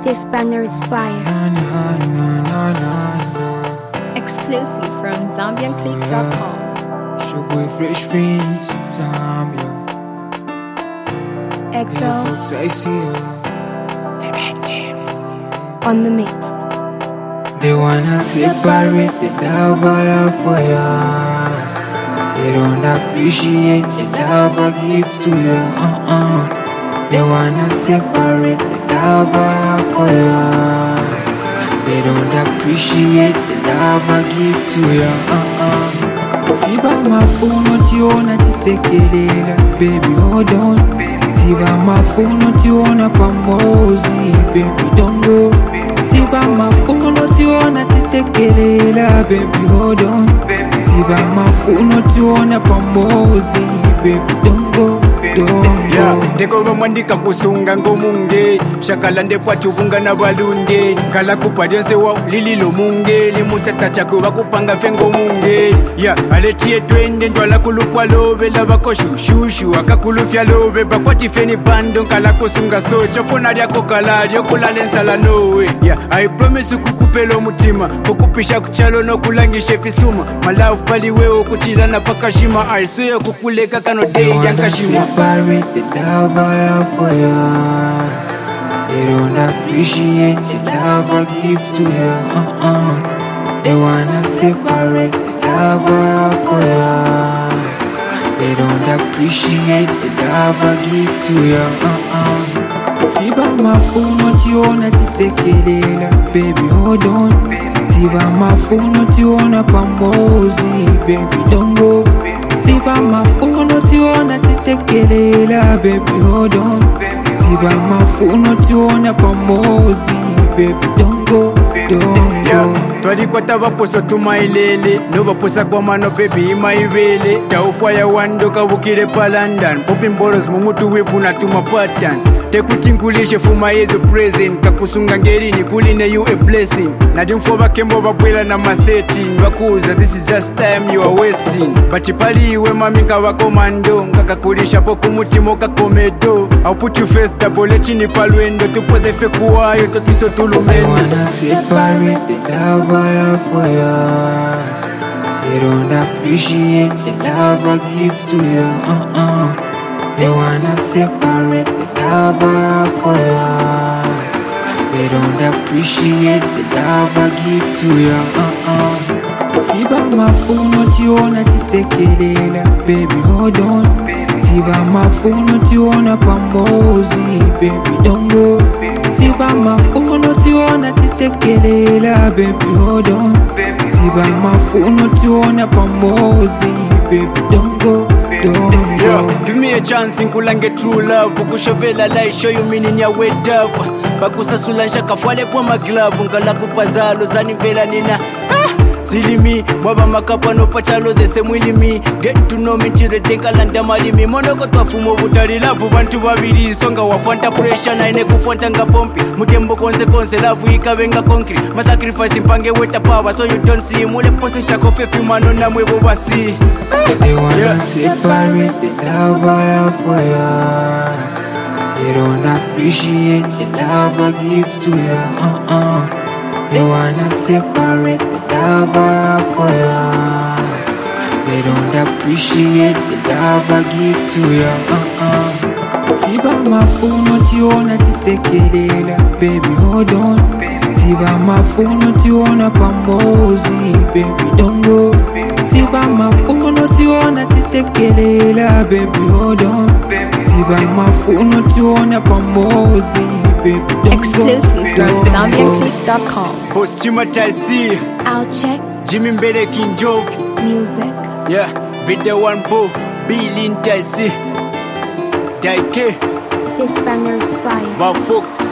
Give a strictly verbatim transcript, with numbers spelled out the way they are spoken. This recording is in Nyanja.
This banger is fire. Na, na, na, na, na, na. Exclusive from Zambian Click dot com. Sugar Fresh Prince, Zambia. X Yeah, O folks, I see you. on the mix. They wanna separate the love I have for ya. They don't appreciate the love I give to you. Uh-uh. They wanna separate the love I have for ya. They don't appreciate the love I give to you. Uh-uh. Siba mafuno tiona tisekelela, baby hold on. Siba mafuno tiona pamozi, baby don't go. Siba mafuno tiona tisekelela, baby hold on. Siba mafuno tiona pamozi, baby don't go, don't go. Yeah, ndeko vamwandika kusunga ngomunge shakala ndekwati vunga na balunde kala kupadyense wa lililo munge limutata chako vakupanga fengo munge yeah, aletie twende ndwala kulupwa love lava koshushushu akakulufya love vakwati feni bando kala kusunga socho fona lyako kala lyokulala ensala nowe yeah, I promise kukupela mutima kukupisha kuchalo nokulangisha fisuma malafu paliwewo kuchilana pakashima I swear kukuleka kano day yankashima. Separate the love I have for ya. They don't appreciate the love I give to you. Uh-uh. They wanna separate the love I have for ya. They don't appreciate the love I give to you. Uh-uh. Siba mafuno tiona tisekelela, baby hold on. Siba mafuno tiona pamozi, baby don't go. Siba mafuno tiona tisekelela, baby hold on. Siba mafuno tiona pamozi, baby don't go, don't yeah. go. Twalikwata vaposa tumailele no vaposa kwa mano baby imaivele taufaya wando kavukile pa London popi mbolos mumutu wivuna tumapatan tekutinkulishe fuma yezo present kakusunga ngerini kuline you a blessing nadimfo vakembo vabwela na masetting vakuza this is just time you are wasting batipaliwe maminga vakomando ngakakulisha poku mutimo kakomedo I'll put you first double chini palwendo tupoze fekuwayo totuso They tulumendo. wanna separate the love I have for ya. They don't appreciate the love I give to you. Uh-uh. They wanna separate the love I have for ya. They don't appreciate the love I give to you. Uh-uh. Siba mafuno tiona tisekelela, baby hold on. Siba mafuno tiona pamozi, baby don't go. Siba mafuno tiona tisekelela, baby hold on. Siba mafuno tiona pamozi, baby don't go, don't go. Yeah, give me a chance nkulange true love ukushovela like show you meaning ya wet up bakusasula nshakafwale kwa maglavu ngala kupazalo zanimvela nina ah! Silimi, mwaba makapa no pachalo dese mwilimi get to know me chile denka landa malimi monoko twafumo butali lavu bantu babiri songa wafanta pressure na ine kufanta nga pompi mutembo konse konse lavu ikabenga concrete ma sacrifice mpange weta power so you don't see mule pose shako fefi mano na mwebo basi. They wanna Yeah. separate the love I have for ya. They don't appreciate the love I give to you. Uh-uh. They wanna separate the love I have for ya. They don't appreciate the love I give to you. Uh-uh. Siba mafuno tiona tisekelela, baby hold on. Siba mafuno tiona pamozi, baby don't go. Siba mafuno tiona tisekelela, baby hold on. Siba mafuno tiona pamozi, baby don't Exclusive go, from don't Zambian go. Click dot com. Boss Chima Taisi, I'll check Jimmy Mbele Kinjov, music. yeah, Video One Bo, Bilin Taisi, Daike, This banger is fire. Ba Fox.